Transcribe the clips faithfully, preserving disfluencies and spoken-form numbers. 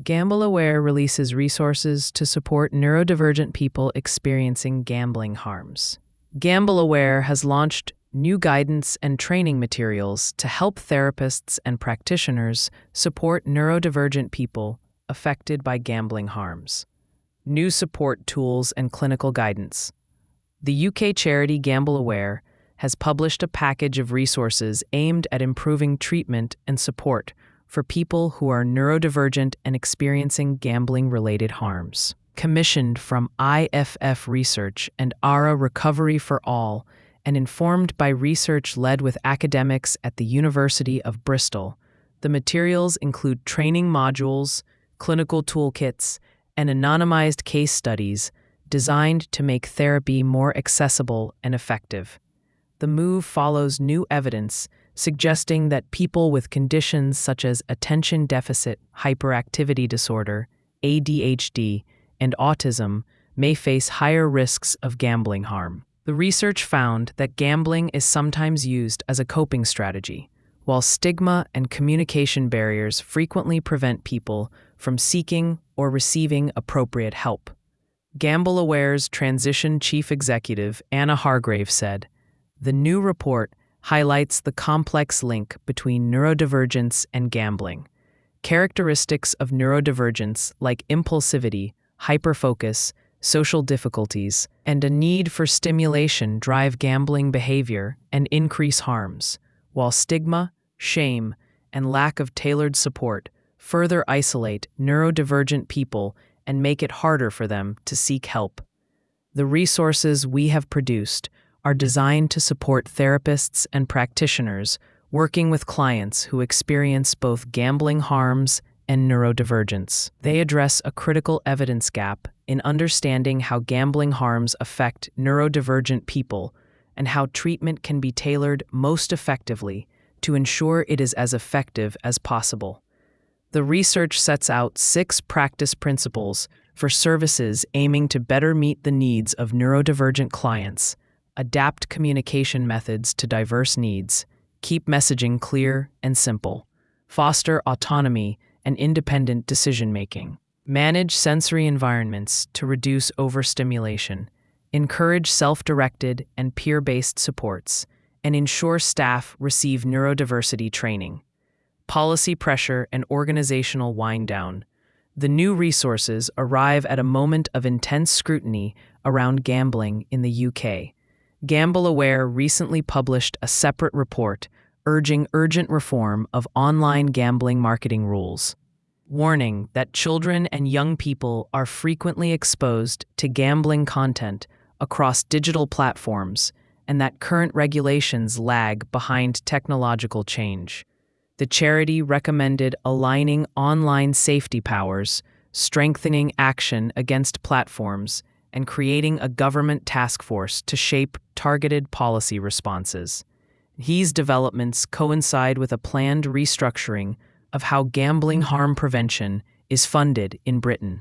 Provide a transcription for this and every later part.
GambleAware releases resources to support neurodivergent people experiencing gambling harms. GambleAware has launched new guidance and training materials to help therapists and practitioners support neurodivergent people affected by gambling harms. New support tools and clinical guidance. The U K charity GambleAware has published a package of resources aimed at improving treatment and support for people who are neurodivergent and experiencing gambling-related harms. Commissioned from I F F Research and A R A Recovery for All, and informed by research led with academics at the University of Bristol, the materials include training modules, clinical toolkits, and anonymized case studies designed to make therapy more accessible and effective. The move follows new evidence suggesting that people with conditions such as attention deficit hyperactivity disorder, A D H D, and autism may face higher risks of gambling harm. The research found that gambling is sometimes used as a coping strategy, while stigma and communication barriers frequently prevent people from seeking or receiving appropriate help. GambleAware's transition chief executive, Anna Hargrave, said, "The new report highlights the complex link between neurodivergence and gambling. Characteristics of neurodivergence like impulsivity, hyperfocus, social difficulties, and a need for stimulation drive gambling behavior and increase harms, while stigma, shame, and lack of tailored support further isolate neurodivergent people and make it harder for them to seek help. The resources we have produced are designed to support therapists and practitioners working with clients who experience both gambling harms and neurodivergence. They address a critical evidence gap in understanding how gambling harms affect neurodivergent people and how treatment can be tailored most effectively to ensure it is as effective as possible. The research sets out six practice principles for services aiming to better meet the needs of neurodivergent clients, adapt communication methods to diverse needs, keep messaging clear and simple, foster autonomy and independent decision-making, manage sensory environments to reduce overstimulation, encourage self-directed and peer-based supports, and ensure staff receive neurodiversity training. Policy pressure and organizational wind-down. The new resources arrive at a moment of intense scrutiny around gambling in the U K. GambleAware recently published a separate report urging urgent reform of online gambling marketing rules, warning that children and young people are frequently exposed to gambling content across digital platforms and that current regulations lag behind technological change. The charity recommended aligning online safety powers, strengthening action against platforms, and creating a government task force to shape targeted policy responses. These developments coincide with a planned restructuring of how gambling harm prevention is funded in Britain.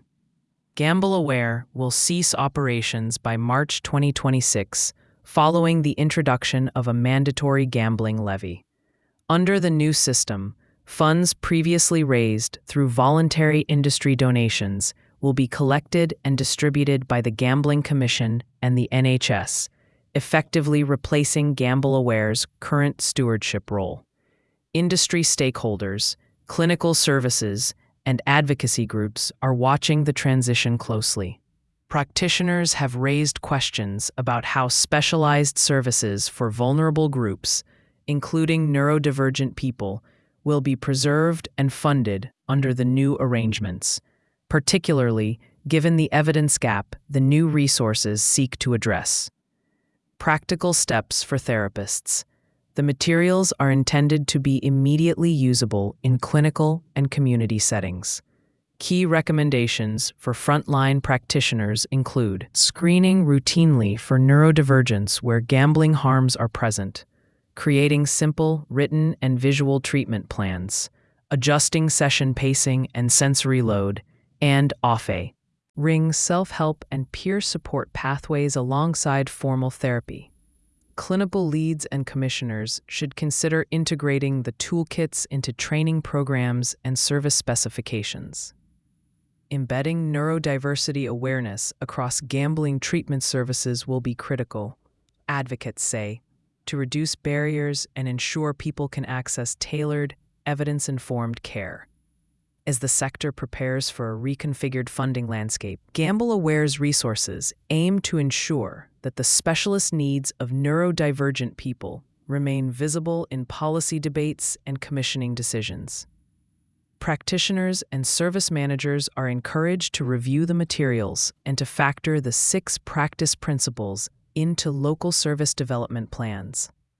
GambleAware will cease operations by March twenty twenty-six, following the introduction of a mandatory gambling levy. Under the new system, funds previously raised through voluntary industry donations will be collected and distributed by the Gambling Commission and the N H S, effectively replacing GambleAware's current stewardship role. Industry stakeholders, clinical services, and advocacy groups are watching the transition closely. Practitioners have raised questions about how specialized services for vulnerable groups, including neurodivergent people, will be preserved and funded under the new arrangements, particularly given the evidence gap the new resources seek to address. Practical steps for therapists. The materials are intended to be immediately usable in clinical and community settings. Key recommendations for frontline practitioners include screening routinely for neurodivergence where gambling harms are present, creating simple written and visual treatment plans, adjusting session pacing and sensory load, and O F A. Ring self-help and peer support pathways alongside formal therapy. Clinical leads and commissioners should consider integrating the toolkits into training programs and service specifications. embedding neurodiversity awareness across gambling treatment services will be critical, advocates say, to reduce barriers and ensure people can access tailored, evidence-informed care. As the sector prepares for a reconfigured funding landscape, GambleAware's resources aim to ensure that the specialist needs of neurodivergent people remain visible in policy debates and commissioning decisions. Practitioners and service managers are encouraged to review the materials and to factor the six practice principles into local service development plans.